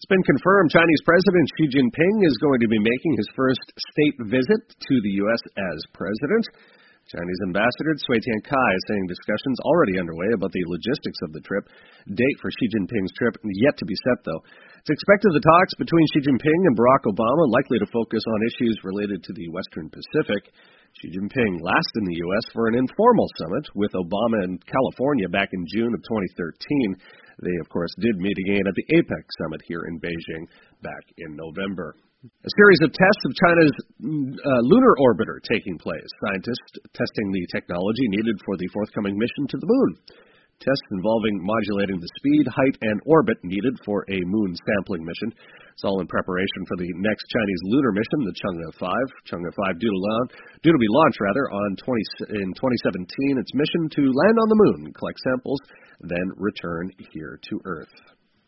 It's been confirmed Chinese President Xi Jinping is going to be making his first state visit to the U.S. as president. Chinese Ambassador Cui Tiankai is saying discussions already underway about the logistics of the trip. Date for Xi Jinping's trip yet to be set, though. It's expected the talks between Xi Jinping and Barack Obama likely to focus on issues related to the Western Pacific. Xi Jinping last in the U.S. for an informal summit with Obama in California back in June of 2013. They, of course, did meet again at the APEC summit here in Beijing back in November. A series of tests of China's lunar orbiter taking place. Scientists testing the technology needed for the forthcoming mission to the moon. Tests involving modulating the speed, height, and orbit needed for a moon sampling mission. It's all in preparation for the next Chinese lunar mission, the Chang'e 5. Chang'e 5 due to be launched in 2017. Its mission to land on the moon, collect samples, then return here to Earth.